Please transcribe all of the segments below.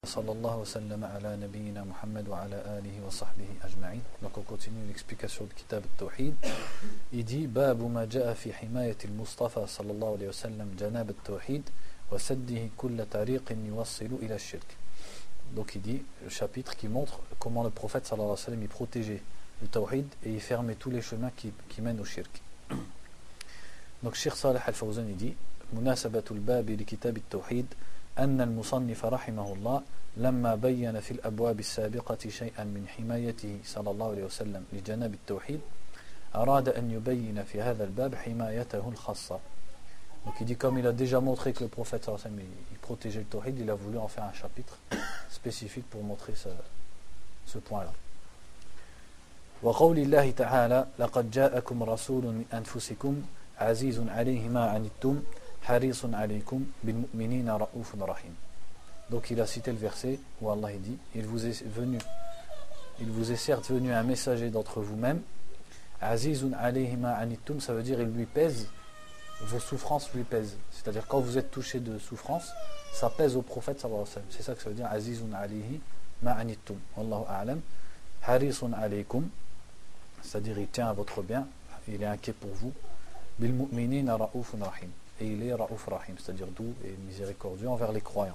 Sallallahu wa sallam ala nabiyyina Muhammad wa ala alihi wa sahbihi ajma'in. Donc on continue l'explication du kitab al-Tawhid. Il dit Babu ma ja'a fi himayati al-Mustafa sallallahu alayhi wa sallam janab al-Tawhid wa saddihi kulla tariqin yuwassilu ila al-shirk. Donc il dit le chapitre qui montre comment le prophète sallallahu alayhi wa sallam il protégeait le Tawhid et il fermait tous les chemins qui mènent au shirk. Donc Cheikh Salih al-Fawzan il dit Munasabatul babi li kitab al-Tawhid أن المصنف رحمه الله لما بين في الأبواب السابقة شيئا من حمايته صلى الله عليه وسلم لجناب التوحيد أراد أن يبين في هذا الباب حمايته الخاصة. Donc il dit comme il a déjà montré que le prophète sallallahu alayhi wa sallam il protégeait le tawhid, il a voulu en faire un chapitre spécifique pour montrer ce point-là. وقول الله تعالى لقد جاءكم رسول من أنفسكم عزيز عليه ما عنتم Harisun alaykum bil mu'minina ra'ufun rahim. Donc il a cité le verset où Allah dit il vous est certes venu un messager d'entre vous-mêmes, Azizun alayhi ma anittum, ça veut dire il lui pèse, vos souffrances lui pèsent. C'est-à-dire quand vous êtes touché de souffrance, ça pèse au prophète sallallahu alayhi wa sallam. C'est ça que ça veut dire Azizun alayhi ma anittum. Wallahu a'lam. Harisun alaykum, c'est-à-dire il tient à votre bien, il est inquiet pour vous. Bil mu'minina ra'ufun rahim. Et il est Ra'uf Rahim, c'est-à-dire doux et miséricordieux envers les croyants.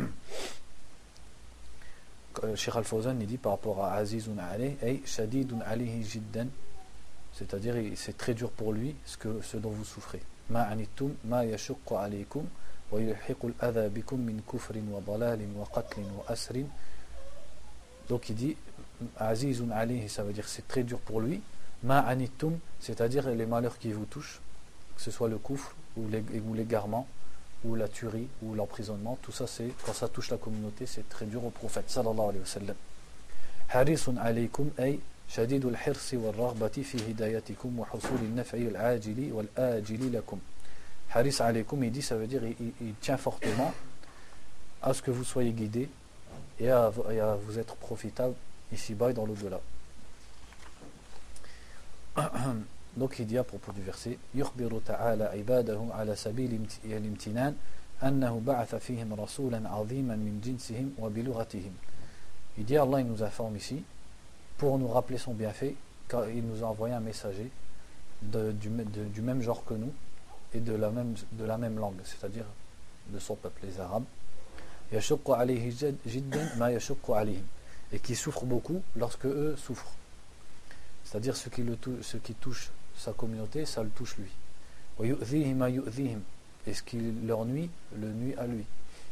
Cheikh Al-Fawzan dit par rapport à Azizun alayh, ay shadidun alayhi jiddan, c'est-à-dire c'est très dur pour lui ce dont vous souffrez. Ma anittum ma yashukku alaykum wa yulhiqu al-adha bikum min kufrin wa dalalin wa qatlin wa asrin. Donc il dit Azizun alayhi, ça veut dire c'est très dur pour lui. Ma anittum, c'est-à-dire les malheurs qui vous touchent, que ce soit le kufr ou l'égarement ou la tuerie ou l'emprisonnement, tout ça c'est quand ça touche la communauté, c'est très dur au prophète sallallahu alayhi wa sallam. Harisun alaykum ay shadidul hirsi wal raghbati fi hidayatikum wa husul an-naf'i al-ajili wal ajili lakum. Haris alaykum, il dit, ça veut dire il tient fortement à ce que vous soyez guidés et à vous être profitable ici-bas et dans l'au-delà. Donc il dit à propos du verset يخبر تعالى عباده على سبيل الامتنان أنه بعث فيهم رسولا عظيما من جنسهم وبلغتهم. Il dit Allah il nous informe ici pour nous rappeler son bienfait car il nous a envoyé un messager du même genre que nous et de la même langue, c'est-à-dire de son peuple, les Arabes. يشق عليه جدا ما يشق عليهم, et qui souffrent beaucoup lorsque eux souffrent, c'est-à-dire ce qui touche sa communauté, ça le touche lui. Et ce qui leur nuit, le nuit à lui.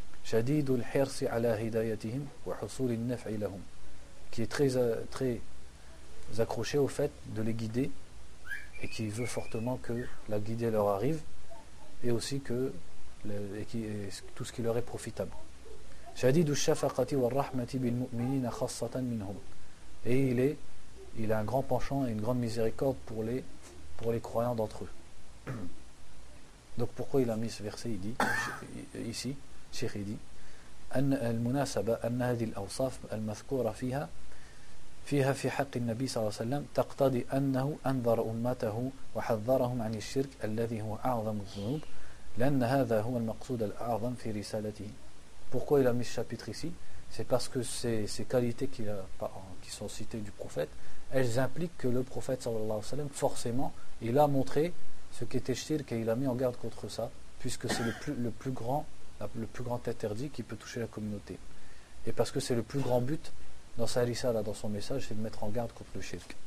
Qui est très accroché au fait de les guider et qui veut fortement que la guidée leur arrive et aussi que tout ce qui leur est profitable. Et il a un grand penchant et une grande miséricorde pour les croyants d'entre eux. Donc pourquoi il a mis ce verset? Il dit ici, Cheikh il dit المناسبة أن هذه الأوصاف المذكورة فيها في حق النبي صلى الله عليه وسلم تقتضي أنه أنذر أمته وحذرهم عن الشرك الذي هو أعظم الذنوب لأن هذا هو المقصود الأعظم في رسالته. Pourquoi il a mis ce chapitre ici? C'est parce que ces qualités qui sont citées du prophète, elles impliquent que le prophète sallallahu alayhi wa sallam, forcément, il a montré ce qu'était shirk et il a mis en garde contre ça, puisque c'est le plus grand interdit qui peut toucher la communauté. Et parce que c'est le plus grand but dans sa risala, dans son message, c'est de mettre en garde contre le shirk.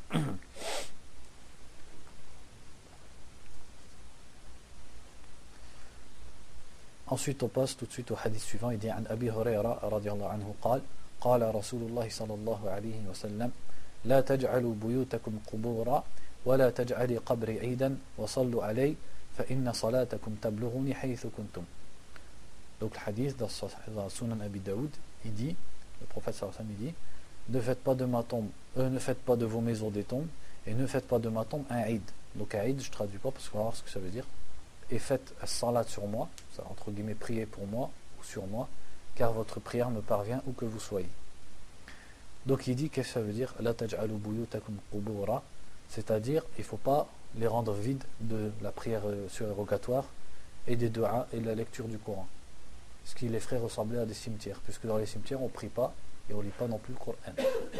Ensuite, on passe tout de suite au hadith suivant. Il dit عن أبي هريرة رضي الله عنه قال قال رسول الله صلى الله عليه وسلم لا تجعلوا بيوتكم قبورا ولا تجعلي قبري عيدا وصلوا علي فإن صلاتكم تبلغني حيث كنتم. Donc le hadith dans Sunan Abi Daoud, il dit, le prophète sallallahu alayhi wa sallam, il dit ne faites pas de ma tombe, ne faites pas de vos maisons des tombes et ne faites pas de ma tombe un eid. Donc un eid, je traduis pas parce qu'on va voir ce que ça veut dire. Et faites salat sur moi, ça, entre guillemets priez pour moi ou sur moi, car votre prière me parvient où que vous soyez. Donc il dit, qu'est-ce que ça veut dire? La taj'alu buyutakum qubura, c'est-à-dire il ne faut pas les rendre vides de la prière surérogatoire et des du'a et de la lecture du Coran. ce qui les ferait ressembler à des cimetières, puisque dans les cimetières on ne prie pas et on ne lit pas non plus le Coran.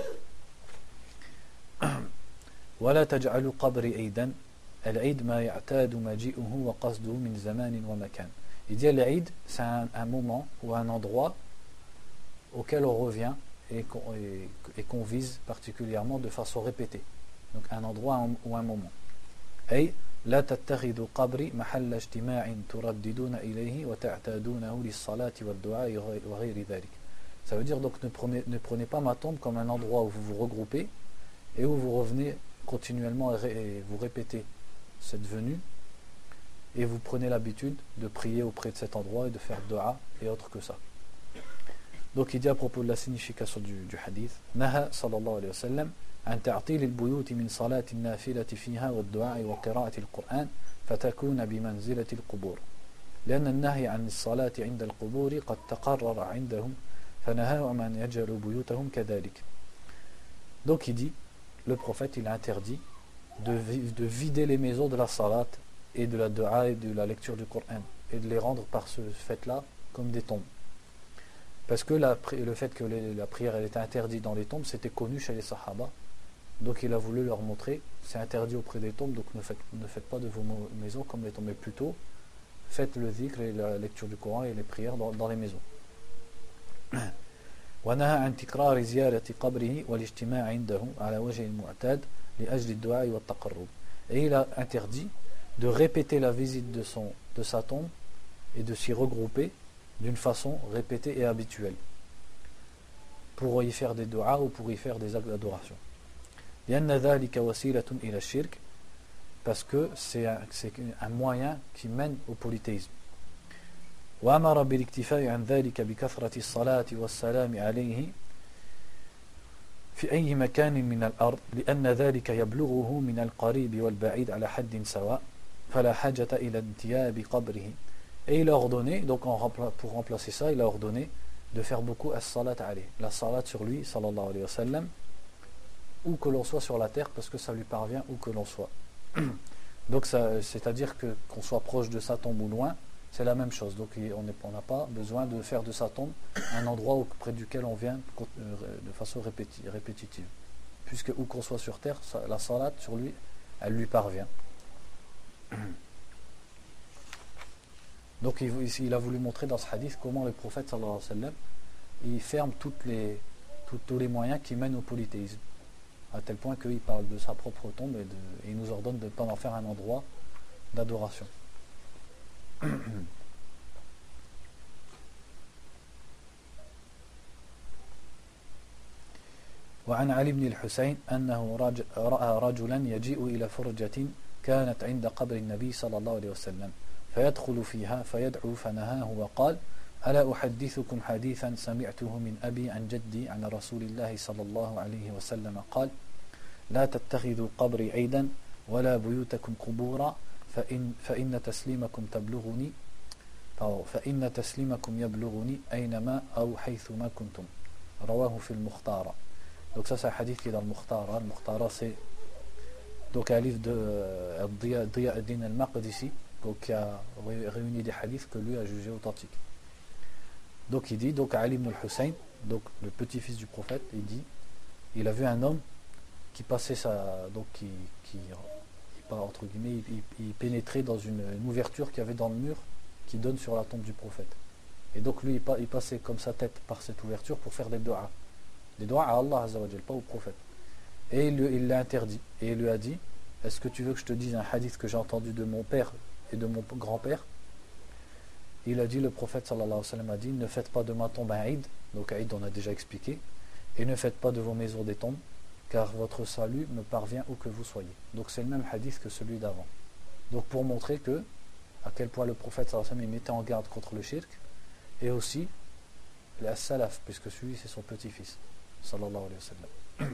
ولا تجعلوا قبري عيدا العيد ما يعتاد مجيئه وقصده من زمان ومكان. Il dit l'Aïd, c'est un moment ou un endroit auquel on revient et qu'on vise particulièrement de façon répétée. Donc un endroit ou un moment. أي لا تتخذوا قبري محل اجتماع ترددون إليه وتعتادونه للصلاة والدعاء وغير ذلك. Ça veut dire donc ne prenez pas ma tombe comme un endroit où vous vous regroupez et où vous revenez continuellement et vous répétez cette venue et vous prenez l'habitude de prier auprès de cet endroit et de faire dua et autre que ça. Donc il dit à propos de la signification du hadith, Naha sallallahu alayhi wa sallam عن تعطيل البيوت من صلاة النافلة فيها والدعاء وقراءة القرآن فتكون بمنزلة القبور لأن النهي عن الصلاة عند القبور قد تقرر عندهم فنهاهم أن يجعلوا بيوتهم كذلك. Donc il dit, le prophète il a interdit de vider les maisons de la salat et de la dua et de la lecture du Coran et de les rendre par ce fait-là comme des tombes. Parce que le fait que la prière elle était interdite dans les tombes, c'était connu chez les Sahaba. Donc il a voulu leur montrer, c'est interdit auprès des tombes, donc ne faites pas de vos maisons comme les tombes, mais plutôt faites le dhikr et la lecture du Coran et les prières dans les maisons. ونهى عن تكرار زيارة قبره والاجتماع عنده على وجه المعتاد لأجل الدعاء والتقرب. Et il a interdit de répéter la visite de sa tombe et de s'y regrouper d'une façon répétée et habituelle pour y faire des du'as ou pour y faire des actes d'adoration. لأن ذلك وسيلة إلى الشرك, parce que c'est un moyen qui mène au polythéisme. وأمر بالاكتفاء عن ذلك بكثرة الصلاة والسلام عليه في أي مكان من الأرض لأن ذلك يبلغه من القريب والبعيد على حد سواء فلا حاجة إلى انتياب قبره. Et il a ordonné, donc pour remplacer ça, il a ordonné de faire beaucoup as-salat alayh, la salat sur lui, sallallahu alayhi wa sallam, où que l'on soit sur la terre, parce que ça lui parvient où que l'on soit. Donc c'est-à-dire qu'on soit proche de sa tombe ou loin, c'est la même chose. Donc on n'a pas besoin de faire de sa tombe un endroit auprès duquel on vient de façon répétitive. Puisque où qu'on soit sur terre, la salat sur lui, elle lui parvient. Donc il a voulu montrer dans ce hadith comment le prophète sallallahu alayhi wa sallam il ferme tous les moyens qui mènent au polythéisme, à tel point qu'il parle de sa propre tombe et il nous ordonne de ne pas en faire un endroit d'adoration. وعن علي بن الحسين أنه رأى رجلا يجيء إلى فرجة كانت عند قبر النبي صلى الله عليه وسلم فيدخل فيها فيدعو فنهاه وقال ألا أحدثكم حديثا سمعته من أبي عن جدي عن رسول الله صلى الله عليه وسلم قال لا تتخذوا قبري عيدا ولا بيوتكم قبورا فإن تسليمكم يبلغني أينما أو حيثما كنتم رواه في المختارة. Donc ça c'est un hadith qui est dans le Mukhtara. Le Mukhtara c'est donc un livre de Diya ad-Din al-Maqdisi, donc qui a réuni des hadiths que lui a jugés authentiques. Donc il dit, donc Ali ibn al-Hussein, donc le petit-fils du prophète, il dit, il a vu un homme qui passait entre guillemets, il pénétrait dans une ouverture qu'il y avait dans le mur qui donne sur la tombe du prophète. Et donc lui, il passait comme sa tête par cette ouverture pour faire des doigts. Des doigts à Allah Azza wa Jal, pas au prophète. Et il l'a interdit. Et il lui a dit, est-ce que tu veux que je te dise un hadith que j'ai entendu de mon père et de mon grand-père? Il a dit, le prophète sallallahu alayhi wa sallam a dit, ne faites pas de ma tombe un Eid, donc Eid on a déjà expliqué, et ne faites pas de vos maisons des tombes, car votre salut me parvient où que vous soyez. Donc c'est le même hadith que celui d'avant. Donc pour montrer à quel point le prophète sallallahu alayhi wa sallam mettait en garde contre le shirk, et aussi la salaf, puisque celui c'est son petit-fils, sallallahu alayhi wa sallam.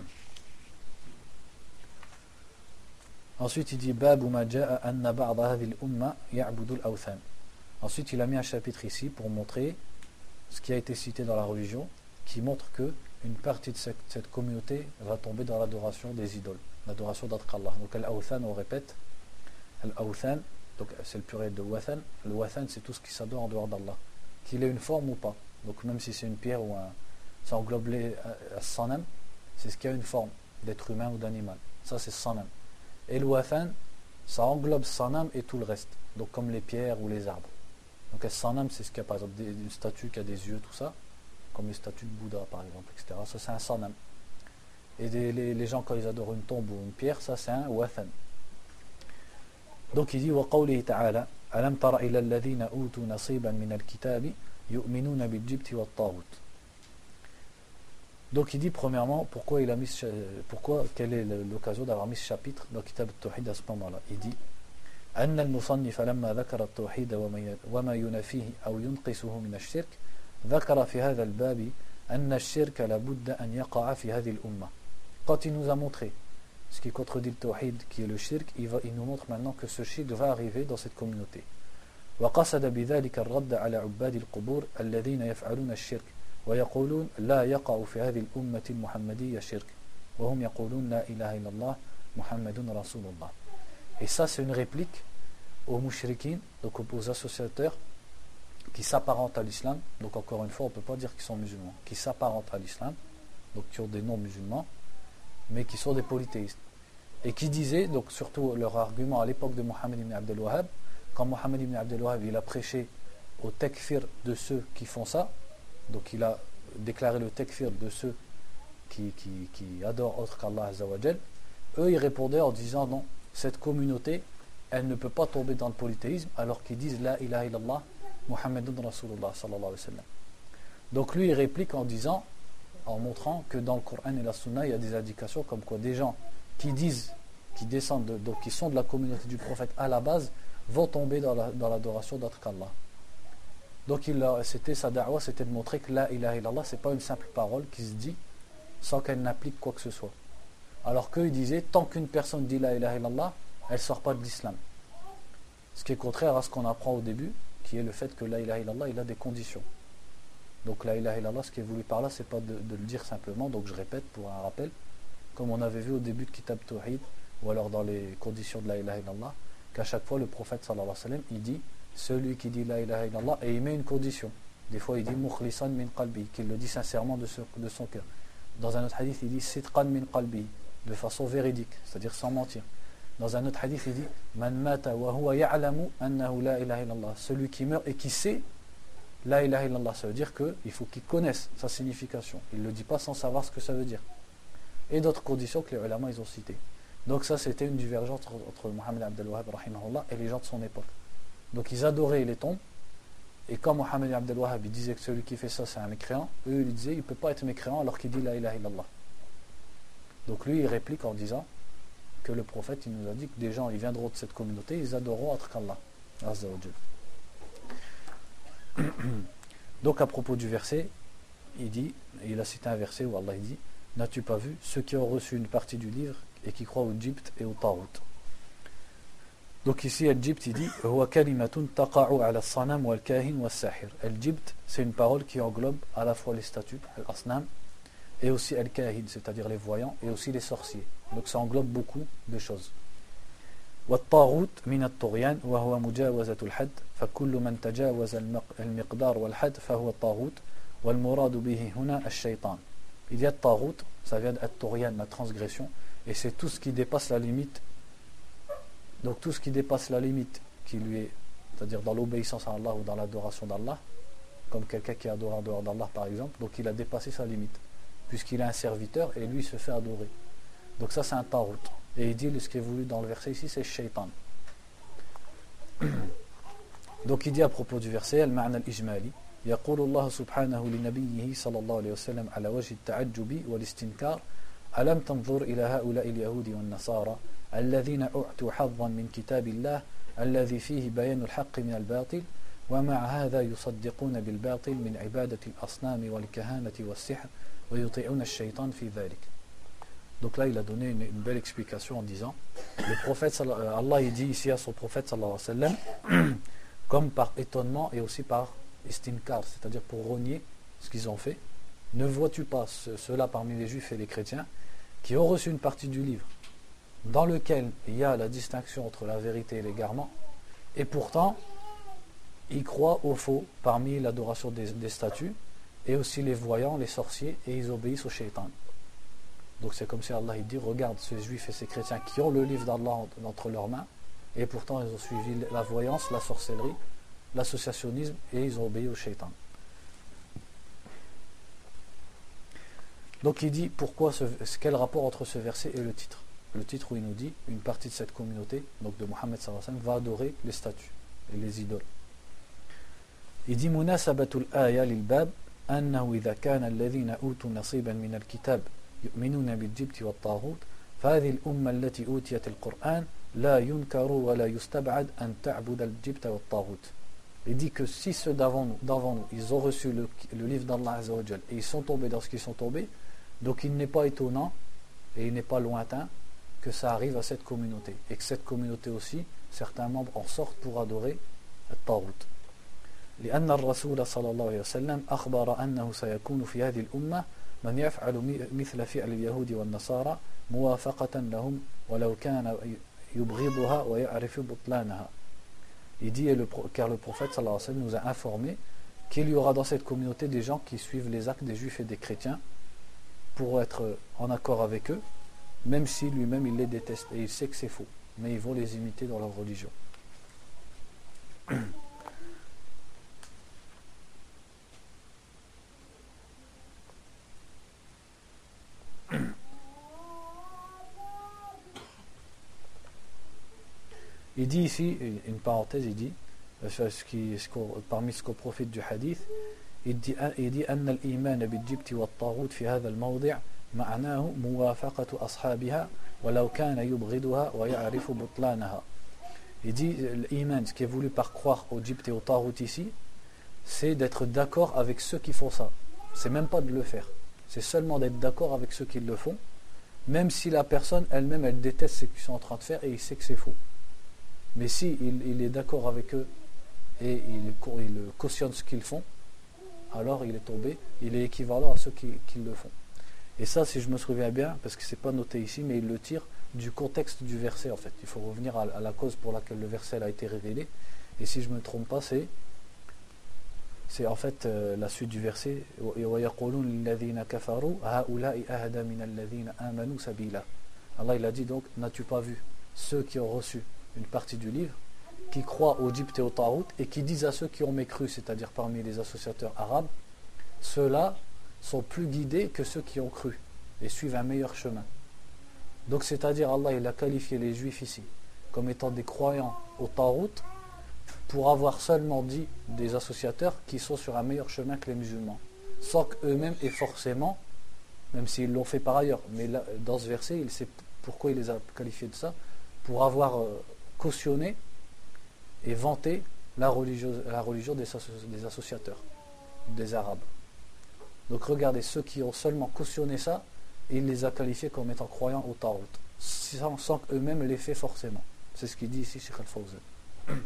Ensuite il dit Babu ma ja'a anna ba'da hadhihi al-umma ya'budu al-awthan. Ensuite il a mis un chapitre ici pour montrer ce qui a été cité dans la religion, qui montre que une partie de cette communauté va tomber dans l'adoration des idoles, l'adoration d'autres qu'Allah. Donc al-awthan, on répète, al-awthan, donc c'est le pluriel de wathan. Le wathan c'est tout ce qui s'adore en dehors d'Allah. qu'il ait une forme ou pas. Donc même si c'est une pierre ou ça englobe les sanam, c'est ce qui a une forme d'être humain ou d'animal. Ça c'est sanam. Et le wathan, ça englobe sanam et tout le reste. Donc comme les pierres ou les arbres. Donc le sanam, c'est ce qui a par exemple une statue qui a des yeux, tout ça, comme les statues de Bouddha par exemple, etc. Ça c'est un sanam. Et les gens quand ils adorent une tombe ou une pierre, ça c'est un wathan. Donc il dit وقوله تعالى ألم تر إلى الذين أوتوا نصيبا من الكتاب يؤمنون بالجبت والطاغوت. Donc il dit premièrement quelle est l'occasion d'avoir mis ce chapitre dans le Kitab al-Tawhid à ce moment-là. Il dit أن المصنف لما ذكر التوحيد وما ينافيه أو ينقصه من الشرك ذكر في هذا الباب أن الشرك لابد أن يقع في هذه الأمة. Quand il nous a montré ce qui contredit le tawhid, qui est le shirk, il nous montre maintenant que ce shirk va arriver dans cette communauté. وقصد بذلك الرد على عباد القبور الذين يفعلون الشرك ويقولون لا يقع في هذه الأمة المحمدية شرك وهم يقولون لا إله إلا الله محمد رسول الله. Et ça c'est une réplique aux mouchriquins, donc aux associateurs qui s'apparentent à l'islam. Donc encore une fois on ne peut pas dire qu'ils sont musulmans, qui s'apparentent à l'islam, donc qui ont des noms musulmans mais qui sont des polythéistes et qui disaient, donc surtout leur argument à l'époque de Mohammed ibn Abdel Wahhab, quand Mohammed ibn Abdel Wahhab il a prêché au takfir de ceux qui font ça, donc il a déclaré le takfir de ceux qui adorent autre qu'Allah Azza wa Jal, eux ils répondaient en disant non, cette communauté elle ne peut pas tomber dans le polythéisme alors qu'ils disent la ilaha illallah Muhammadun Rasulullah sallallahu alayhi wa sallam. Donc lui il réplique en disant, en montrant que dans le Coran et la Sunna il y a des indications comme quoi des gens qui disent, qui descendent donc qui sont de la communauté du prophète à la base vont tomber dans l'adoration d'autre qu'Allah. Donc c'était sa da'wa, c'était de montrer que la ilaha illallah c'est pas une simple parole qui se dit sans qu'elle n'applique quoi que ce soit. Alors qu'eux ils disaient tant qu'une personne dit la ilaha illallah elle sort pas de l'islam. Ce qui est contraire à ce qu'on apprend au début, qui est le fait que la ilaha illallah il a des conditions. Donc la ilaha illallah, ce qui est voulu par là, c'est pas de le dire simplement, donc je répète pour un rappel, comme on avait vu au début de Kitab Tawhid, ou alors dans les conditions de la ilaha illallah, qu'à chaque fois le prophète sallallahu alayhi wa sallam, il dit, celui qui dit la ilaha illallah, et il met une condition. Des fois il dit mukhlisan min qalbi, qu'il le dit sincèrement de son cœur. Dans un autre hadith, il dit sidqan min qalbi, de façon véridique, c'est-à-dire sans mentir. Dans un autre hadith, il dit man mata wa huwa ya'lamu annahu la ilaha illallah, celui qui meurt et qui sait la ilaha illallah, ça veut dire qu'il faut qu'il connaisse sa signification. Il ne le dit pas sans savoir ce que ça veut dire. Et d'autres conditions que les ulama ils ont citées. Donc ça c'était une divergence entre Mohammed Abdel Wahhab rahimahullah et les gens de son époque. Donc ils adoraient les tombes. Et quand Mohammed Abdel Wahhab il disait que celui qui fait ça c'est un mécréant, eux ils disaient il ne peut pas être mécréant alors qu'il dit la ilaha illallah. Donc lui il réplique en disant que le prophète il nous a dit que des gens ils viendront de cette communauté, ils adoreront autre qu'Allah Azza wa Jal. Donc à propos du verset, il a cité un verset où Allah dit n'as-tu pas vu ceux qui ont reçu une partie du livre et qui croient au Jibt et au Tarout. Donc ici al Jibt il dit huwa kalimatun taqa'u ala as-sanam wal kahin was sahir. Al Jibt c'est une parole qui englobe à la fois les statues al-asnam et aussi al-kahin, c'est-à-dire les voyants et aussi les sorciers. Donc ça englobe beaucoup de choses. والطاغوت من الطغيان وهو مجاوزة الحد فكل من تجاوز المقدار والحد فهو الطاغوت والمراد به هنا الشيطان. Il y a الطاغوت, ça vient d'at-tughyan, la transgression, et c'est tout ce qui dépasse la limite. Donc tout ce qui dépasse la limite qui lui est, c'est-à-dire dans l'obéissance à Allah ou dans l'adoration d'Allah, comme quelqu'un qui adore en dehors d'Allah par exemple, donc il a dépassé sa limite, puisqu'il est un serviteur et lui se fait adorer. Donc ça c'est un tarout. Et il dit ce qui est voulu dans le verset ici c'est shaitan. Donc il dit à propos du verset al-ma'na al-ijmali يقول الله سبحانه لنبيه صلى الله عليه وسلم على وجه التعجب والاستنكار ألم تنظر إلى هؤلاء اليهود والنصارى الذين أعطوا حظا من كتاب الله الذي فيه بيان الحق من الباطل ومع هذا يصدقون بالباطل من عبادة الأصنام والكهانة والسحر ويطيعون الشيطان في ذلك. Donc là il a donné une belle explication en disant le prophète Allah il dit ici à son prophète sallallahu alayhi wa sallam comme par étonnement et aussi par istinkar, c'est-à-dire pour renier ce qu'ils ont fait. Ne vois-tu pas ceux-là parmi les juifs et les chrétiens qui ont reçu une partie du livre dans lequel il y a la distinction entre la vérité et l'égarement, et pourtant ils croient au faux parmi l'adoration des statues, et aussi les voyants, les sorciers, et ils obéissent au shaitan. Donc c'est comme si Allah il dit, regarde ces juifs et ces chrétiens qui ont le livre d'Allah entre leurs mains, et pourtant ils ont suivi la voyance, la sorcellerie, l'associationnisme, et ils ont obéi au shaitan. Donc il dit, quel rapport entre ce verset et le titre? Le titre où il nous dit, une partie de cette communauté, donc de Mohammed sallallahu alayhi wa sallam, va adorer les statues et les idoles. Il dit, munasabatul aya lil bab أنه إذا كان الذين أوتوا نصيبا من الكتاب يؤمنون بالجبت والطاغوت فهذه الأمة التي أوتيت القرآن لا ينكر ولا يستبعد أن تعبد الجبت والطاغوت. Il dit que si ceux d'avant nous, ils ont reçu le livre d'Allah Azza wa Jal et ils sont tombés dans ce qu'ils sont tombés, donc il n'est pas étonnant et il n'est pas lointain que ça arrive à cette communauté et que cette communauté aussi, certains membres en sortent pour adorer الطاغوت. لأن الرسول صلى الله عليه وسلم أخبر أنه سيكون في هذه الأمة من يفعل مثل فعل اليهود والنصارى موافقة لهم ولو كان يبغضها ويعرف بطلانها. Il dit, car le prophète sallallahu alayhi wa sallam nous a informé qu'il y aura dans cette communauté des gens qui suivent les actes des juifs et des chrétiens pour être en accord avec eux, même si lui-même il les déteste et il sait que c'est faux, mais ils vont les imiter dans leur religion. Il dit ici, une parenthèse, il dit, parmi ce qu'on profite du hadith, il dit أن الإيمان بالجبت والطاغوت في هذا الموضع معناه موافقة أصحابها ولو كان يبغضها ويعرف بطلانها. Il dit, l'iman, ce qui est voulu par croire au Jibti et au Taghut ici, c'est d'être d'accord avec ceux qui font ça. C'est même pas de le faire. C'est seulement d'être d'accord avec ceux qui le font, même si la personne elle-même, elle déteste ce qu'ils sont en train de faire et il sait que c'est faux. Mais si il est d'accord avec eux et il cautionne ce qu'ils font, alors il est tombé, il est équivalent à ceux qui le font. Et ça, si je me souviens bien, parce que c'est pas noté ici, mais il le tire du contexte du verset en fait. Il faut revenir à la cause pour laquelle le verset a été révélé. Et si je ne me trompe pas, c'est en fait la suite du verset. Allah il a dit donc, n'as-tu pas vu ceux qui ont reçu une partie du livre, qui croient au Jibti et au Taghut et qui disent à ceux qui ont mécru, c'est-à-dire parmi les associateurs arabes, ceux-là sont plus guidés que ceux qui ont cru et suivent un meilleur chemin. Donc c'est-à-dire Allah il a qualifié les juifs ici comme étant des croyants au Taghut pour avoir seulement dit des associateurs qui sont sur un meilleur chemin que les musulmans, sans qu'eux-mêmes aient forcément, même s'ils l'ont fait par ailleurs, mais là, dans ce verset il sait pourquoi il les a qualifiés de ça, pour avoir cautionné et vanté la religion des associateurs, des Arabes. Donc regardez, ceux qui ont seulement cautionné ça, il les a qualifiés comme étant croyants au Taghut, sans qu'eux-mêmes l'aient fait forcément. C'est ce qu'il dit ici Cheikh Al-Fawzan.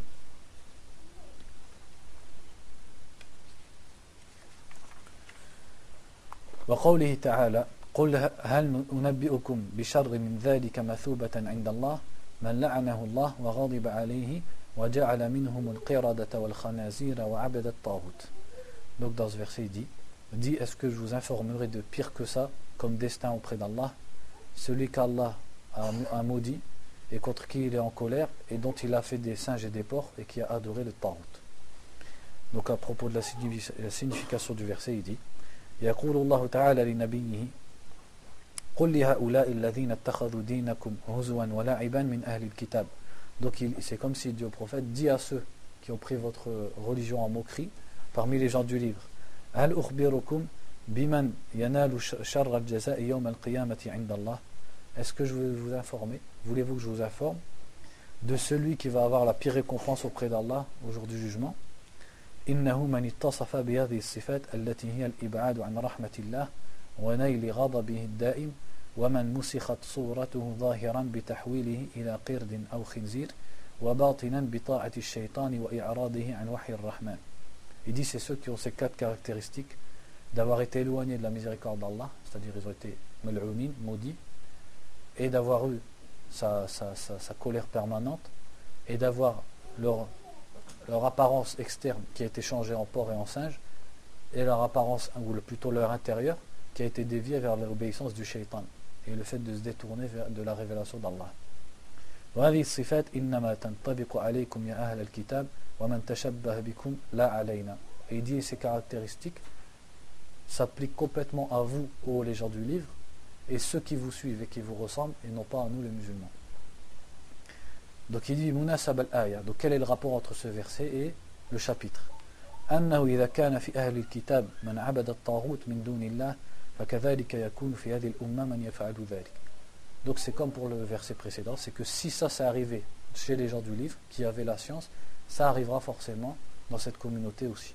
وقوله تعالى قل هل أنبئكم بشر من ذلك مثوبة عند الله من لعنه الله وغضب عليه وجعل منهم القردة والخنازير وعبد الطاغوت. Donc dans ce verset il dit est-ce que je vous informerai de pire que ça comme destin auprès d'Allah, celui qu'Allah a maudit et contre qui il est en colère et dont il a fait des singes et des porcs et qui a adoré le Taghut. Donc à propos de la signification du verset il dit يقول الله تعالى لنبيه قل لهؤلاء الذين اتخذوا دينكم هزوا ولعبا من أهل الكتاب. Donc c'est comme s'il dit au prophète, dis à ceux qui ont pris votre religion en moquerie parmi les gens du livre, هل أخبركم بمن ينال شر الجزاء يوم القيامة عند الله. Est-ce que je vais vous informer, voulez-vous que je vous informe de celui qui va avoir la pire récompense auprès d'Allah au jour du jugement. إنه من اتصف بهذه الصفات التي هي الإبعاد عن رحمة الله ونيل غضبه الدائم ومن مسخت صورته ظاهرا بتحويله إلى قرد أو خنزير وباطنا بطاعة الشيطان وإعراضه عن وحي الرحمن. Il dit c'est ceux qui ont ces quatre caractéristiques d'avoir été éloignés de la miséricorde d'Allah, c'est-à-dire ils ont été mal'ounin, maudits, et d'avoir eu sa colère permanente et d'avoir leur apparence externe qui a été changée en porc et en singe, et leur apparence, ou plutôt leur intérieur, qui a été dévié vers l'obéissance du shaitan, et le fait de se détourner de la révélation d'Allah. وهذه الصفات إنما تنطبق عليكم يا أهل الكتاب ومن تشبه بكم لا علينا. Et il dit ces caractéristiques s'appliquent complètement à vous, ô les gens du livre, et ceux qui vous suivent et qui vous ressemblent, et non pas à nous les musulmans. Donc il dit munasab al-aya. Donc quel est le rapport entre ce verset et le chapitre? أنه إذا كان في أهل الكتاب من عبد الطاغوت من دون الله فكذلك يكون في هذه الأمة من يفعل ذلك. Donc c'est comme pour le verset précédent, c'est que si ça s'est arrivé chez les gens du livre qui avaient la science, ça arrivera forcément dans cette communauté aussi.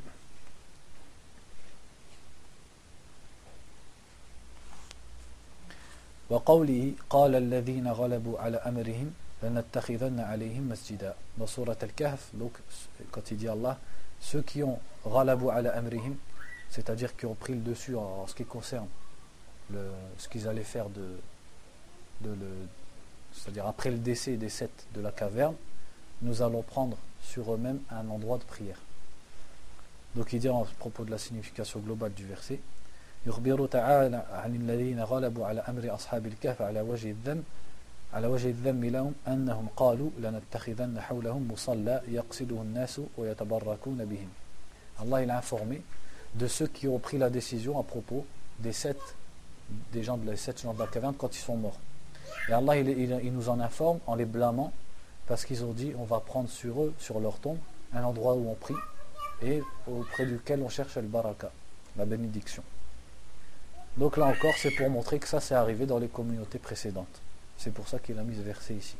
وقوله قال الذين غلبوا على أمرهم لنتخذن عليهم مسجدا. Dans Surat Al-Kahf, donc quand il dit Allah, ceux qui ont غلبوا على أمرهم, c'est-à-dire qui ont pris le dessus en ce qui concerne ce qu'ils allaient faire c'est-à-dire après le décès des 7 de la caverne, nous allons prendre sur eux-mêmes un endroit de prière. Donc il dit à propos de la signification globale du verset, يخبر تعالى عن الذين غلبوا على أمر أصحاب الكهف على وجه الذم لهم أنهم قالوا لنتخذن حولهم مصلى يقصده الناس ويتبركون بهم. Allah il a informé de ceux qui ont pris la décision à propos des 7 gens de la caverne quand ils sont morts. Et Allah il nous en informe en les blâmant parce qu'ils ont dit on va prendre sur eux, sur leur tombe, un endroit où on prie et auprès duquel on cherche al-baraka, la bénédiction. Donc là encore c'est pour montrer que ça c'est arrivé dans les communautés précédentes. C'est pour ça qu'il a mis ce verset ici.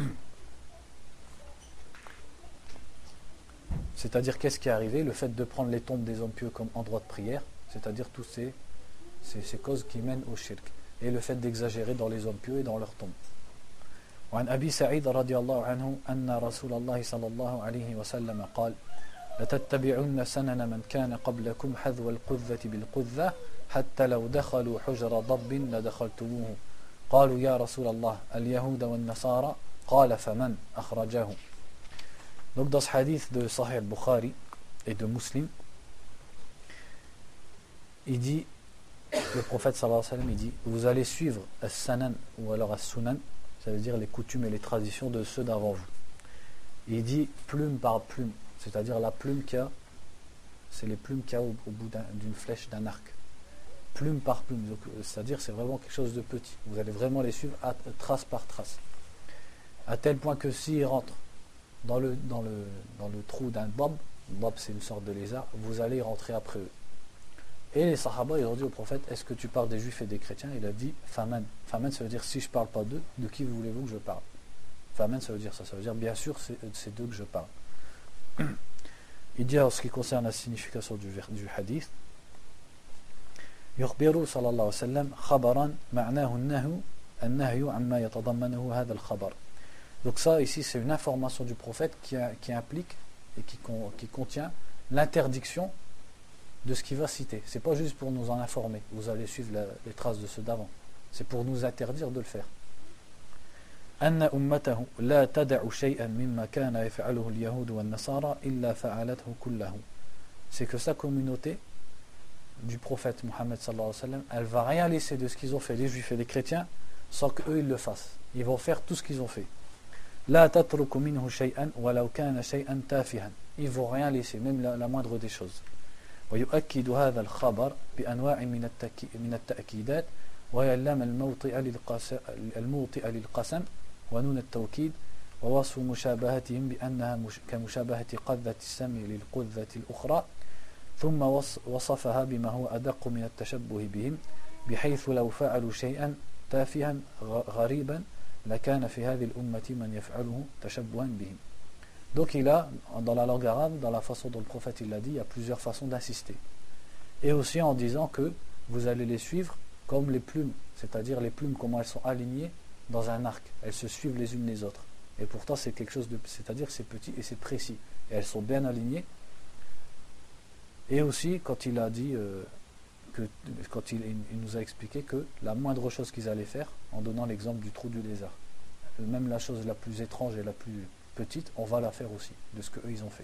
C'est-à-dire qu'est-ce qui est arrivé? Le fait de prendre les tombes des hommes pieux comme endroit de prière, c'est-à-dire tous ces causes qui mènent au shirk, et le fait d'exagérer dans les hommes pieux et dans leurs tombes. وعن أبي سعيد رضي الله عنه أن رسول الله صلى الله عليه وسلم قال لتتبعن سنن من كان قبلكم حذو القذة بالقذة حتى لو دخلوا حجر ضب لدخلتموه قالوا يا رسول الله اليهود والنصارى قال فمن أخرجه. Donc dans ce hadith de Sahih al-Bukhari et de Muslim, il dit, le prophète sallallahu alayhi wa sallam, il dit, vous allez suivre as-sanan ou alors as-sunan, ça veut dire les coutumes et les traditions de ceux d'avant vous. Il dit plume par plume, c'est-à-dire la plume qu'il y a, c'est les plumes qu'il y a au bout d'une flèche, d'un arc. Plume par plume, donc, c'est-à-dire c'est vraiment quelque chose de petit. Vous allez vraiment les suivre trace par trace. À tel point que s'ils rentrent dans le trou d'un dab c'est une sorte de lézard, vous allez rentrer après eux. Et les sahaba ils ont dit au prophète, est-ce que tu parles des juifs et des chrétiens? Il a dit faman. Faman ça veut dire si je parle pas d'eux, de qui voulez-vous que je parle? Faman ça veut dire ça, ça veut dire bien sûr c'est d'eux que je parle. Il dit en ce qui concerne la signification du hadith, يخبر صلى الله عليه وسلم خبرا معناه النهي عما يتضمنه هذا الخبر. Donc ça ici c'est une information du prophète qui implique et qui contient l'interdiction de ce qu'il va citer. C'est pas juste pour nous en informer, vous allez suivre les traces de ceux d'avant, c'est pour nous interdire de le faire. أن أمته لا تدع شيئا مما كان يفعله اليهود والنصارى إلا فعلته كله. C'est que sa communauté du prophète Mohammed sallallahu alayhi wa sallam, elle va rien laisser de ce qu'ils ont fait les juifs et les chrétiens sans qu'eux ils le fassent. Ils vont faire tout ce qu'ils ont fait. لا تترك منه شيئا ولو كان شيئا تافها. Ils vont rien laisser, même la moindre des choses. ويؤكد هذا الخبر بأنواع من التأكيدات وهي اللام الموطئ للقسم ونون التوكيد ووصف مشابهتهم بأنها كمشابهة قذة السم للقذة الأخرى ثم وصفها بما هو أدق من التشبه بهم بحيث لو فعلوا شيئا تافها غريبا لكان في هذه الأمة من يفعله تشبها بهم. Donc il a, dans la langue arabe, dans la façon dont le prophète il l'a dit, il y a plusieurs façons d'insister. Et aussi en disant que vous allez les suivre comme les plumes, c'est-à-dire les plumes, comment elles sont alignées dans un arc. Elles se suivent les unes les autres. Et pourtant c'est quelque chose de, c'est-à-dire c'est petit et c'est précis. Et elles sont bien alignées. Et aussi quand il a dit, quand il nous a expliqué que la moindre chose qu'ils allaient faire, en donnant l'exemple du trou du lézard, même la chose la plus étrange et la plus petite, on va la faire aussi, de ce qu'eux ils ont fait.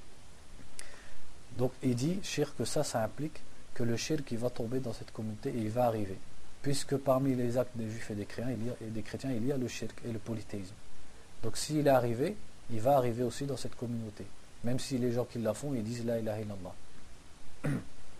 Donc il dit, shirk, que ça implique que le shirk il va tomber dans cette communauté et il va arriver. Puisque parmi les actes des juifs et des chrétiens, il y a le shirk et le polythéisme. Donc s'il est arrivé, il va arriver aussi dans cette communauté. Même si les gens qui la font, ils disent la ilaha illallah.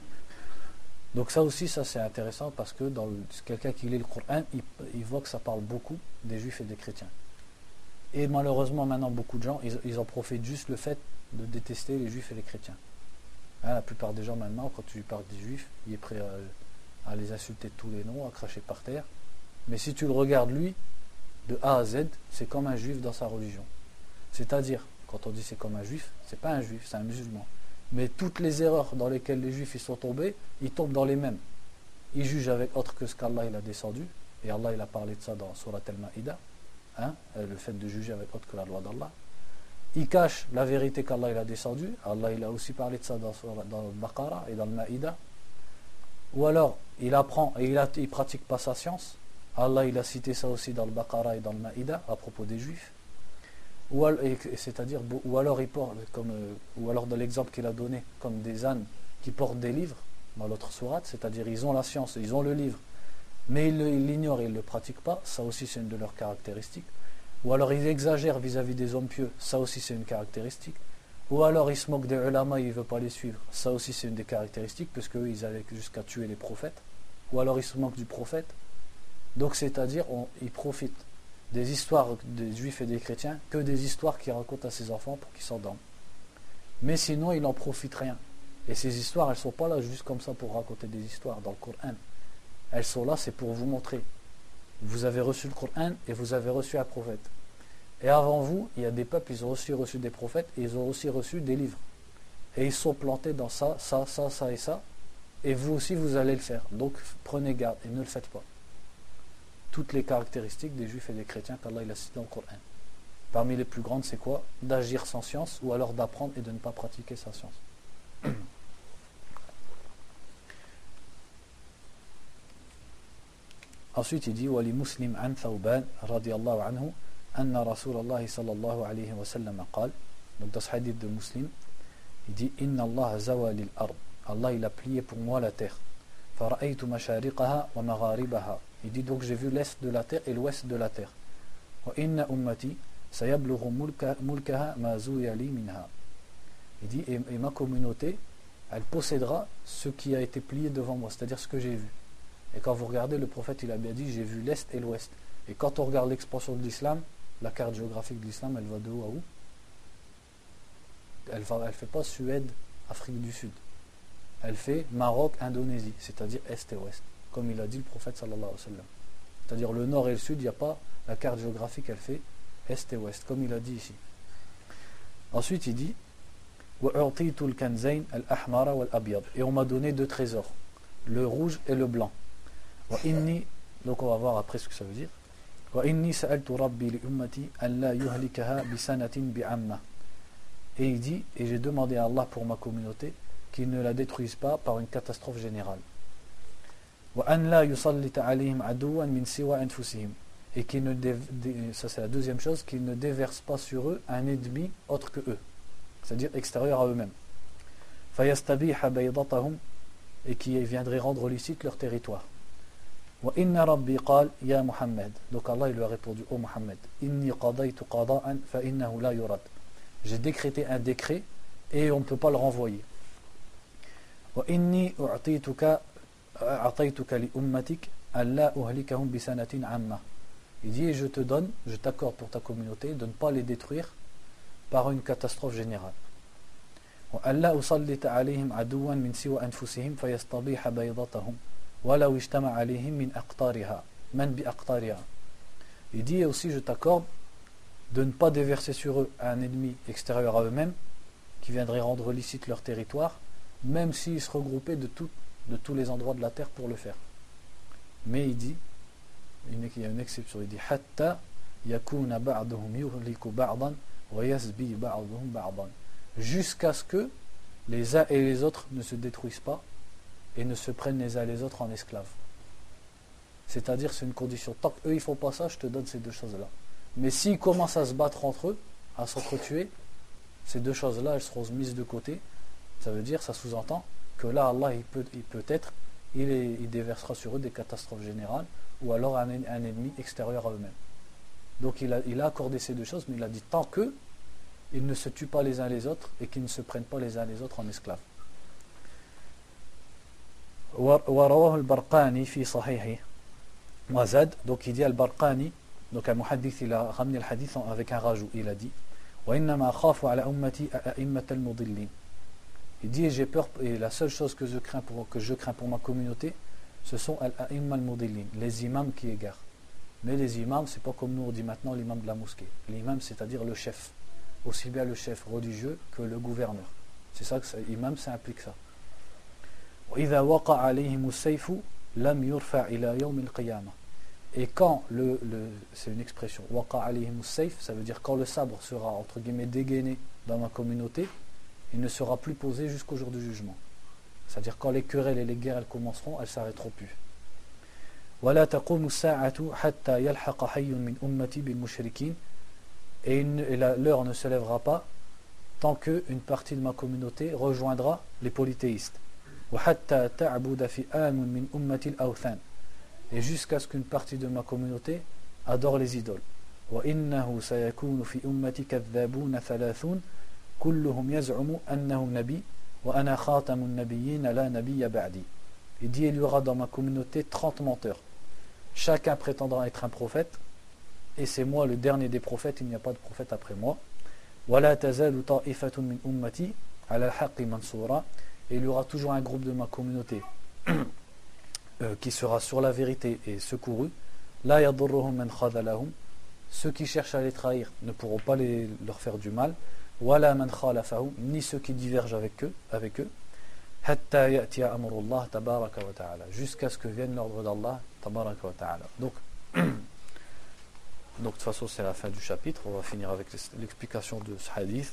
Donc ça aussi, ça c'est intéressant parce que quelqu'un qui lit le Coran, il voit que ça parle beaucoup des juifs et des chrétiens. Et malheureusement maintenant beaucoup de gens, ils en profitent juste le fait de détester les juifs et les chrétiens. Hein, la plupart des gens maintenant, quand tu lui parles des juifs, il est prêt à les insulter de tous les noms, à cracher par terre. Mais si tu le regardes lui, de A à Z, c'est comme un juif dans sa religion. C'est-à-dire, quand on dit c'est comme un juif, c'est pas un juif, c'est un musulman. Mais toutes les erreurs dans lesquelles les juifs ils sont tombés, ils tombent dans les mêmes. Ils jugent avec autre que ce qu'Allah il a descendu, et Allah il a parlé de ça dans Surat Al-Ma'ida, hein, le fait de juger avec autre que la loi d'Allah. Ils cachent la vérité qu'Allah il a descendue, Allah il a aussi parlé de ça dans le Baqara et dans le Ma'ida. Ou alors, il apprend et il pratique pas sa science. Allah il a cité ça aussi dans le Baqara et dans le Ma'ida à propos des juifs. Ou alors il porte, ou alors dans l'exemple qu'il a donné, comme des ânes qui portent des livres dans l'autre sourate, c'est-à-dire ils ont la science, ils ont le livre, mais ils l'ignorent et ils ne le pratiquent pas, ça aussi c'est une de leurs caractéristiques. Ou alors ils exagèrent vis-à-vis des hommes pieux, ça aussi c'est une caractéristique. Ou alors ils se moquent des ulama et ils ne veulent pas les suivre, ça aussi c'est une des caractéristiques, parce qu'eux ils allaient jusqu'à tuer les prophètes. Ou alors ils se moquent du prophète. Donc c'est-à-dire ils profitent des histoires des juifs et des chrétiens que des histoires qu'ils racontent à ses enfants pour qu'ils s'endorment. Mais sinon, ils n'en profitent rien. Et ces histoires, elles ne sont pas là juste comme ça pour raconter des histoires dans le Coran. Elles sont là, c'est pour vous montrer. Vous avez reçu le Coran et vous avez reçu un prophète. Et avant vous, il y a des peuples, ils ont aussi reçu des prophètes et ils ont aussi reçu des livres. Et ils sont plantés dans ça et ça. Et vous aussi, vous allez le faire. Donc, prenez garde et ne le faites pas. Toutes les caractéristiques des juifs et des chrétiens qu'Allah il a cité dans le Coran. Parmi les plus grandes, c'est quoi? D'agir sans science ou alors d'apprendre et de ne pas pratiquer sa science. Ensuite, il dit Wali Muslim an Thawban radiyallahu anhu anna Rasulallah sallallahu alayhi wa sallam qal. Donc dans ce hadith de Muslim, il dit Inna Allah zawalil ard. Allah il a plié pour moi la terre. Fara'aytu mashariqaha wa magharibaha. Il dit donc j'ai vu l'est de la terre et l'ouest de la terre. Wa inna ummati sayablughu mulkaha ma zuya li minha. Il dit et ma communauté, elle possédera ce qui a été plié devant moi, c'est-à-dire ce que j'ai vu. Et quand vous regardez, le prophète il a bien dit j'ai vu l'est et l'ouest. Et quand on regarde l'expansion de l'islam, la carte géographique de l'islam, elle va de où à où? Elle fait pas Suède, Afrique du Sud. Elle fait Maroc, Indonésie, c'est-à-dire est et ouest. Comme il a dit le prophète sallallahu alayhi wa sallam. C'est-à-dire le nord et le sud, il n'y a pas, la carte géographique elle fait est et ouest, comme il a dit ici. Ensuite il dit et on m'a donné deux trésors, le rouge et le blanc. Donc on va voir après ce que ça veut dire. Et il dit, et j'ai demandé à Allah pour ma communauté qu'il ne la détruise pas par une catastrophe générale. Et qu'il ne ça c'est la deuxième chose, qu'il ne déverse pas sur eux un ennemi autre que eux, c'est-à-dire extérieur à eux-mêmes. Et qui viendrait rendre licite leur territoire. Donc Allah il lui a répondu, ô Muhammad, j'ai décrété un décret et on ne peut pas le renvoyer. Il dit, et je t'accorde pour ta communauté de ne pas les détruire par une catastrophe générale. Il dit aussi je t'accorde de ne pas déverser sur eux un ennemi extérieur à eux-mêmes qui viendrait rendre licite leur territoire, même s'ils se regroupaient de tous les endroits de la terre pour le faire. Mais il dit, il y a une exception, il dit hatta yakuna ba'duhum yuhliku ba'dan wa yasbi ba'duhum ba'dan, jusqu'à ce que les uns et les autres ne se détruisent pas et ne se prennent les uns et les autres en esclaves. C'est-à-dire c'est une condition. Tant qu'eux ils font pas ça, je te donne ces deux choses-là. Mais s'ils commencent à se battre entre eux, à s'entretuer, ces deux choses-là, elles seront mises de côté. Ça veut dire, ça sous-entend que là, Allah, il déversera sur eux des catastrophes générales, ou alors un ennemi extérieur à eux-mêmes. Donc il a accordé ces deux choses, mais il a dit tant que ils ne se tuent pas les uns les autres et qu'ils ne se prennent pas les uns les autres en esclaves. ورواه البرقاني في صحيحه وزاد, donc il dit al-Barqani, donc un muhaddith, il a ramené le hadith avec un rajout, il a dit وإنما أخاف على أمتي أئمة المضلين. Il dit j'ai peur, et la seule chose que je crains pour ma communauté, ce sont al-a'imma al-mudillin, les imams qui égarent. Mais les imams, c'est pas comme nous on dit maintenant l'imam de la mosquée. L'imam, c'est-à-dire le chef, aussi bien le chef religieux que le gouverneur. C'est ça que l'imam, ça implique ça. وإذا وقع عليهم السيف لم يرفع إلى يوم القيامة. Et quand c'est une expression, waqa alayhim sayf, ça veut dire quand le sabre sera entre guillemets dégainé dans ma communauté, il ne sera plus posé jusqu'au jour du jugement. C'est-à-dire quand les querelles et les guerres elles commenceront, elles s'arrêteront plus. ولا تقوم الساعة حتى يلحق حي من أمتي بالمشركين. Et l'heure ne se lèvera pas tant qu'une partie de ma communauté rejoindra les polythéistes. وحتى تعبد فئام من أمتي الأوثان. Et jusqu'à ce qu'une partie de ma communauté adore les idoles. وإنه سيكون في أمتي كذابون ثلاثون كلهم يزعم أنه نبي وأنا خاتم النبيين لا نبي بعدي. Il dit il y aura dans ma communauté 30 menteurs. Chacun prétendra être un prophète et c'est moi le dernier des prophètes, il n'y a pas de prophète après moi. ولا تزال طائفة من أمتي على الحق منصورا. Et il y aura toujours un groupe de ma communauté qui sera sur la vérité et secouru. La yadurruhum man khadalahum. Ceux qui cherchent à les trahir ne pourront pas leur faire du mal. Wala man khalafahum, ni ceux qui divergent avec eux. Hatta ya'tiya amrullah tabaraka wa ta'ala. Jusqu'à ce que vienne l'ordre d'Allah tabaraka wa ta'ala. Donc de toute façon c'est la fin du chapitre. On va finir avec l'explication de ce hadith.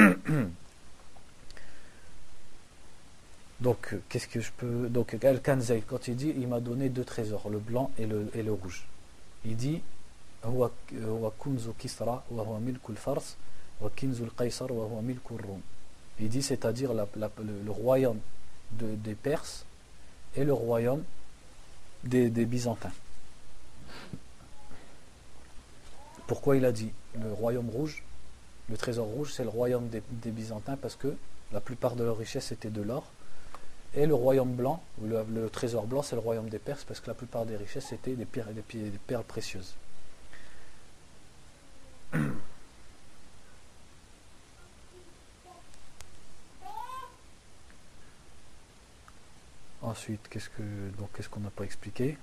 Donc, qu'est-ce que je peux. Donc, Al-Kanzay, quand il dit, il m'a donné deux trésors, le blanc et le rouge. Il dit, هو كنز كسرى وهو ملك الفرس وكنز القيصر وهو ملك الروم. Il dit, c'est-à-dire le royaume des Perses et le royaume des Byzantins. Pourquoi il a dit le royaume rouge, le trésor rouge, c'est le royaume des Byzantins parce que la plupart de leur richesse était de l'or. Et le royaume blanc, ou le trésor blanc, c'est le royaume des Perses, parce que la plupart des richesses étaient des perles précieuses. Ensuite, qu'est-ce qu'on n'a pas expliqué?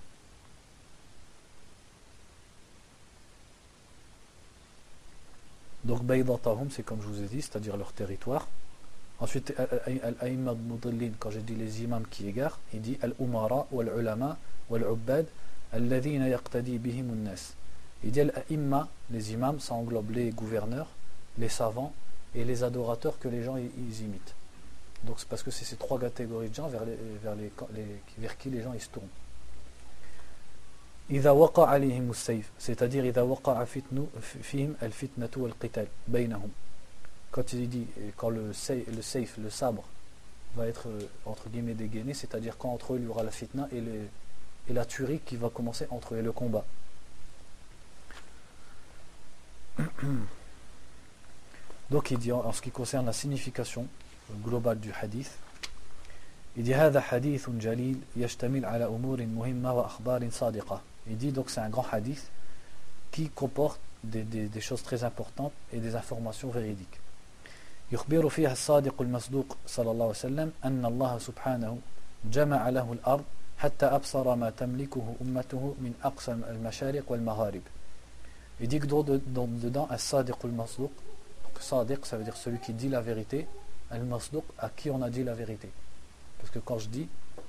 Donc, Baydatahum, c'est comme je vous ai dit, c'est-à-dire leur territoire. Ensuite, al-a'imma al-mudillin, quand j'ai dit les imams qui égarent, il dit al-umara wal-ulama wal-ubbad alladhina yaqtadi bihim an-nas. Il dit al-a'imma, les imams, ça englobe les gouverneurs, les savants et les adorateurs que les gens ils imitent. Donc c'est parce que c'est ces trois catégories de gens vers qui les gens ils se tournent. إذا وقع عليهم السيف, c'est-à-dire إذا وقع فيهم الفتنة والقتال بينهم. Quand il dit, quand le seif, le sabre, va être entre guillemets dégainé, c'est-à-dire quand entre eux il y aura la fitna et la tuerie qui va commencer entre eux et le combat. Donc il dit en ce qui concerne la signification globale du hadith, il dit هذا حديث جليل يشتمل على أمور مهمة وأخبار صادقة. Il dit donc c'est un grand hadith qui comporte des choses très importantes et des informations véridiques. يخبر فيها الصادق المصدوق صلى الله عليه وسلم أن الله سبحانه جمع له الأرض حتى أبصر ما تملكه أمته من أقصى المشارق والمغارب. Il dit que dedans الصادق المصدوق, donc صادق ça veut dire celui qui dit la vérité, المصدوق à qui on a dit la vérité. Parce que quand je dis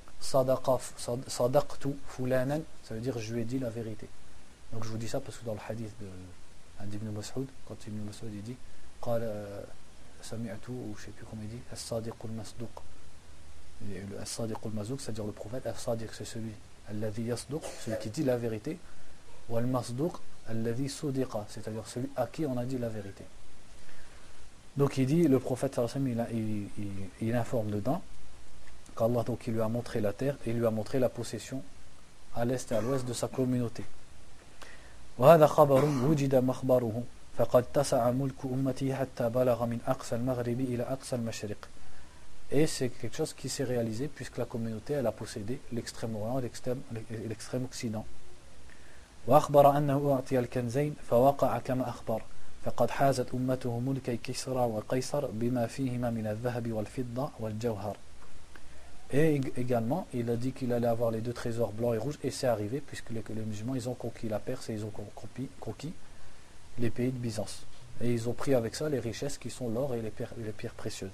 صدقت فلانا, ça veut dire je lui ai dit la vérité. Donc je vous dis ça parce que dans le hadith d'Ibn Mas'ud, quand Ibn Mas'ud il dit قال سمعت, ou je ne sais plus comment il dit, الصادق المصدوق. Le الصادق المصدوق, c'est-à-dire le prophète, الصادق c'est celui الذي يصدق, celui qui dit la vérité, والمصدوق الذي صدق, c'est-à-dire celui à qui on a dit la vérité. Donc il dit, le prophète sallallahu alayhi wa sallam, il informe dedans qu'Allah donc il lui a montré la terre et il lui a montré la possession à l'est et à l'ouest de sa communauté. وهذا خبر وجد مخبره فقد تسع ملك أمته حتى بلغ من أقصى المغرب إلى أقصى المشرق. Et c'est quelque chose qui s'est réalisé puisque la communauté elle a possédé l'extrême orient et l'extrême occident. وأخبر أنه أعطي الكنزين فوقع كما أخبر فقد حازت أمته ملكي كسرى وقيصر بما فيهما من الذهب والفضة والجوهر. Et également, il a dit qu'il allait avoir les deux trésors blancs et rouges, et c'est arrivé, puisque les musulmans, ils ont conquis la Perse et ils ont conquis les pays de Byzance. Et ils ont pris avec ça les richesses qui sont l'or et les pierres précieuses.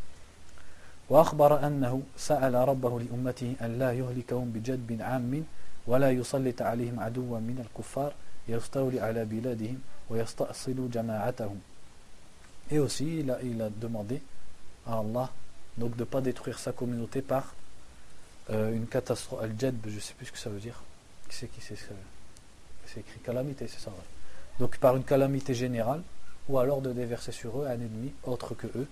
وأخبر أنه سأل ربه لأمته أن لا يهلكهم بجدب عام ولا يسلط عليهم عدوا من الكفار يستولي على بلادهم ويستأصل جماعتهم. Et aussi, il a demandé à Allah donc de ne pas détruire sa communauté par une catastrophe, al-jadb, je ne sais plus ce que ça veut dire. C'est écrit calamité, c'est ça, ouais. Donc par une calamité générale, ou alors de déverser sur eux un ennemi autre que eux.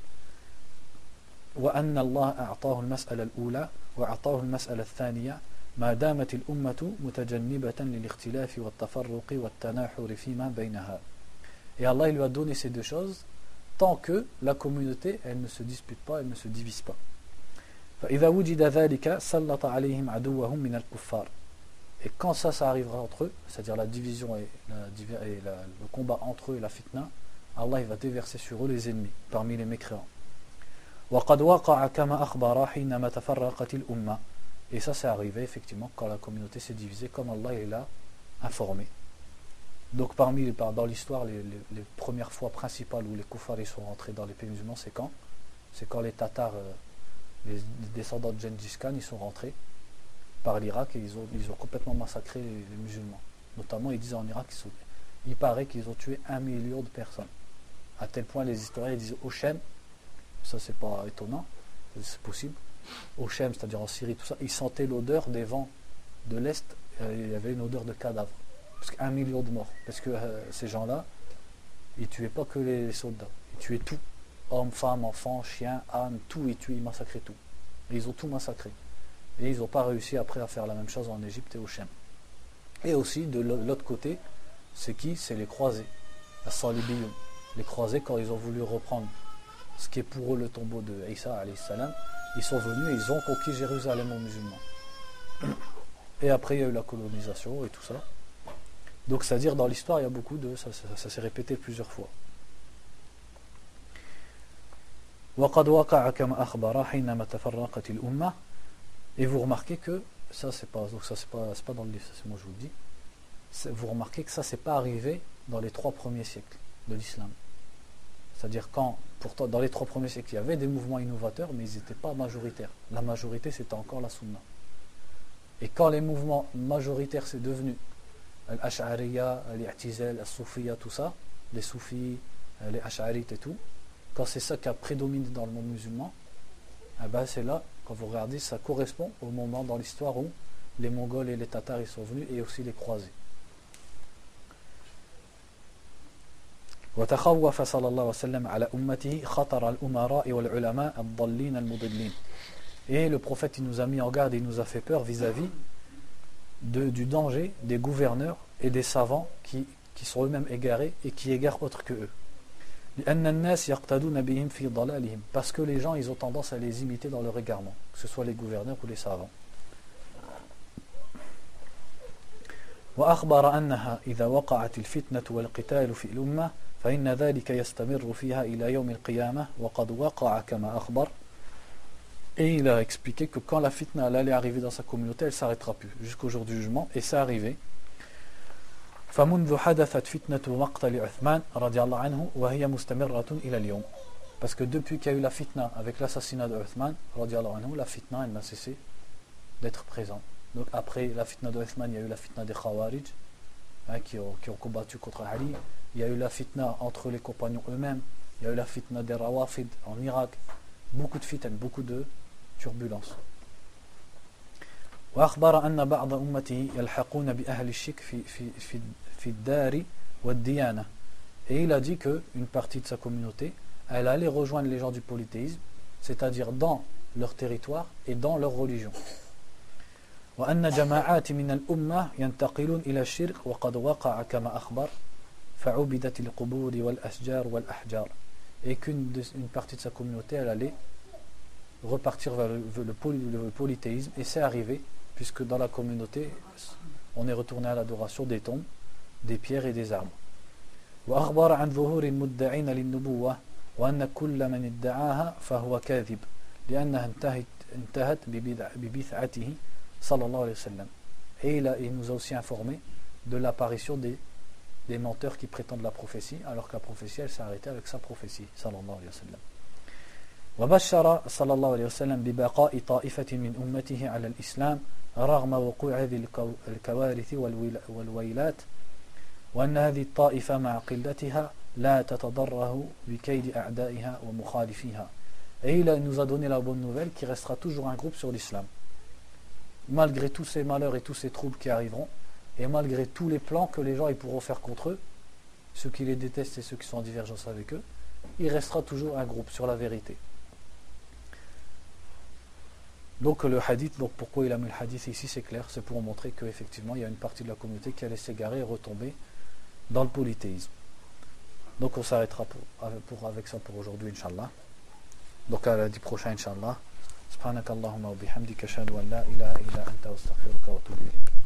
وأن الله أعطاه المسألة الأولى وأعطاه المسألة الثانية ما دامت الأمة متجنبة للاختلاف والتفرق والتناحر فيما بينها. Et Allah il lui a donné ces deux choses tant que la communauté elle ne se dispute pas, elle ne se divise pas. فإذا وجد ذلك سلط عليهم عدوهم من الكفار. Et quand ça arrivera entre eux, c'est-à-dire la division et le combat entre eux et la fitna, Allah il va déverser sur eux les ennemis parmi les mécréants. وقد وقع كما أخبر حينما تفرقت الأمة. Et ça c'est arrivé effectivement quand la communauté s'est divisée comme Allah il a informé. Donc dans l'histoire, les premières fois principales où les koufars sont rentrés dans les pays musulmans, c'est quand les Tatars, les descendants de Gengis Khan, ils sont rentrés par l'Irak et ils ont complètement massacré les musulmans. Notamment, ils disent en Irak, il paraît qu'ils ont tué 1 million de personnes. À tel point, les historiens disent au Shem, ça c'est pas étonnant, c'est possible, au Shem, c'est-à-dire en Syrie, tout ça, ils sentaient l'odeur des vents de l'Est, il y avait une odeur de cadavre. Parce qu'1 million de morts. Parce que ces gens-là, ils tuaient pas que les soldats. Ils tuaient tout. Hommes, femmes, enfants, chiens, ânes, tout. Ils massacraient tout. Et ils ont tout massacré. Et ils n'ont pas réussi après à faire la même chose en Égypte et au Shem. Et aussi, de l'autre côté, c'est qui? C'est les croisés. As-Salibiyoun. Les croisés, quand ils ont voulu reprendre ce qui est pour eux le tombeau de Isa, alayhi salam, ils sont venus et ils ont conquis Jérusalem aux musulmans. Et après, il y a eu la colonisation et tout ça. Donc c'est-à-dire dans l'histoire il y a beaucoup de ça s'est répété plusieurs fois. وقد وقع كما أخبر حينما تفرقت الأمة. Et vous remarquez que ça c'est pas dans le livre, c'est moi je vous le dis. Vous remarquez que ça c'est pas arrivé dans les 3 premiers siècles de l'islam. C'est-à-dire pourtant dans les 3 premiers siècles il y avait des mouvements innovateurs mais ils n'étaient pas majoritaires. La majorité c'était encore la sunna. Et quand les mouvements majoritaires c'est devenu Al-Ash'ariya, Al-I'tizal, Al-Soufiya, tout ça, les soufis, les Ash'arites et tout, quand c'est ça qui a prédominé dans le monde musulman, eh ben c'est là, quand vous regardez, ça correspond au moment dans l'histoire où les Mongols et les Tatars ils sont venus et aussi les croisés. وتخوف صلى الله عليه وسلم على أمته خطر الأمراء والعلماء الضالين المضلين. Et le prophète il nous a mis en garde, il nous a fait peur vis-à-vis du danger des gouverneurs et des savants qui sont eux-mêmes égarés et qui égarent autres que eux. Parce que les gens ils ont tendance à les imiter dans leur égarement, que ce soit les gouverneurs ou les savants. وأخبر أنها إذا وقعت الفتنة والقتال في الأمة فإن ذلك يستمر فيها إلى يوم القيامة وقد وقع كما أخبر. Et il a expliqué que quand la fitna allait arriver dans sa communauté, elle ne s'arrêtera plus jusqu'au jour du jugement, et c'est arrivé. فمنذ حدثت فتنة مقتل عثمان رضي الله عنه وهي مستمرة إلى اليوم. Parce que depuis qu'il y a eu la fitna avec l'assassinat de Uthman رضي الله عنه, la fitna elle n'a cessé d'être présente. Donc après la fitna de Uthman, il y a eu la fitna des Khawarij qui ont combattu contre Ali. Il y a eu la fitna entre les compagnons eux-mêmes. Il y a eu la fitna des Rawafid en Irak. Beaucoup de fitna, beaucoup de turbulences. وأخبر أن بعض أمته يلحقون بأهل الشك في الدار والديانة. Et il a dit qu'une partie de sa communauté elle allait rejoindre les gens du polythéisme, c'est-à-dire dans leur territoire et dans leur religion. وأن جماعات من الأمة ينتقلون إلى الشرك وقد وقع كما أخبر فعبدت القبور والأشجار والأحجار. Et qu'une partie de sa communauté elle allait repartir vers le polythéisme, et c'est arrivé puisque dans la communauté on est retourné à l'adoration des tombes, des pierres et des arbres. وأخبر عن ظهور المدعين للنبوة وأن كل من ادعاها فهو كاذب لأنها انتهت ببدعته صلى الله عليه وسلم. Et il nous a aussi informé de l'apparition des menteurs qui prétendent la prophétie, alors que la prophétie elle s'est arrêtée avec sa prophétie صلى الله عليه وسلم. وبشر صلى الله عليه وسلم ببقاء طائفة من أمته على الإسلام رغم وقوع هذه الكوارث والويلات وأن هذه الطائفة مع قلتها لا تتضرر بكيد أعدائها ومخالفيها. Et il nous a donné la bonne nouvelle qu'il restera toujours un groupe sur l'islam, malgré tous ces malheurs et tous ces troubles qui arriveront, et malgré tous les plans que les gens ils pourront faire contre eux, ceux qui les détestent et ceux qui sont en divergence avec eux, il restera toujours un groupe sur la vérité. Donc le hadith, donc pourquoi il a mis le hadith ici, c'est clair, c'est pour montrer qu'effectivement il y a une partie de la communauté qui allait s'égarer et retomber dans le polythéisme. Donc on s'arrêtera avec ça pour aujourd'hui, Inch'Allah. Donc à lundi prochain, Inch'Allah. Subhanakallahumma wa bihamdika ashhadu an la ilaha illa anta astaghfiruka wa atubu ilayk.